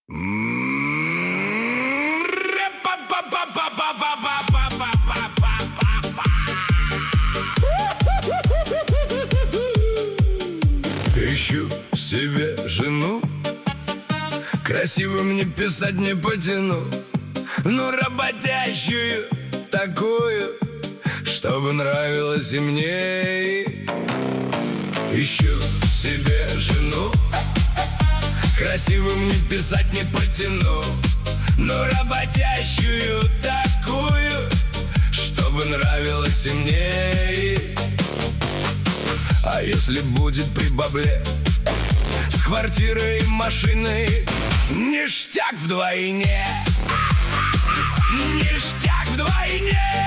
Ищу себе жену, красивым не писать не потяну, но работящую такую, чтобы нравилось и мне. Ищу себе жену, красивым не писать не потяну, но работящую такую, чтобы нравилось и мне. А если будет при бабле, с квартирой и машиной, ништяк вдвойне, ништяк вдвойне.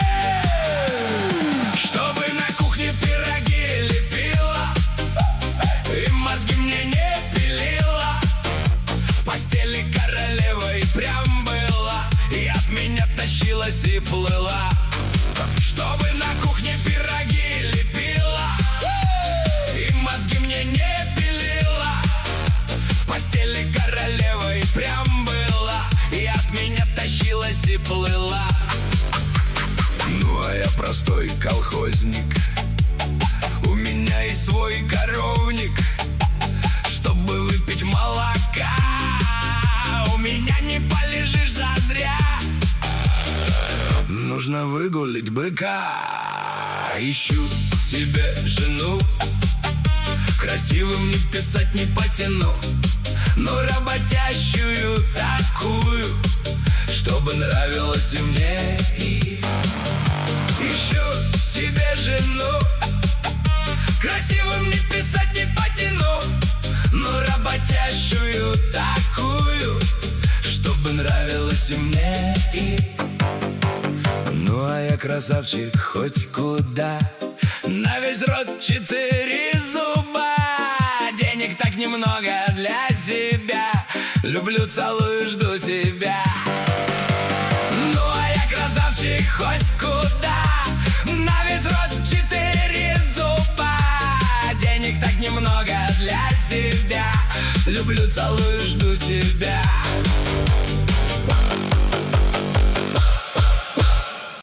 Чтобы на кухне пироги лепила и мозги мне не пилила, в постели королевой прям была и от меня тащилась и плыла. Чтобы на кухне пироги лепила и мозги мне не пилила, в постели королевой прям была и от меня тащилась и плыла. Ну а я простой колхозник, у меня и свой коровник, чтобы выпить молока, у меня не полежишь зазря. Нужно выгулить быка. Ищу себе жену, красивым не писать не потяну, но работящую такую, чтобы нравилось и мне. Ищу себе жену, красивым не писать не потяну, но работящую такую, чтобы нравилось и мне. Ну а я красавчик хоть куда, на весь рот 4 зуба, денег так немного для себя, люблю, целую, жду тебя. Ну а я красавчик хоть куда, на весь рот 4 зуба, денег так немного для себя, люблю, целую, жду тебя.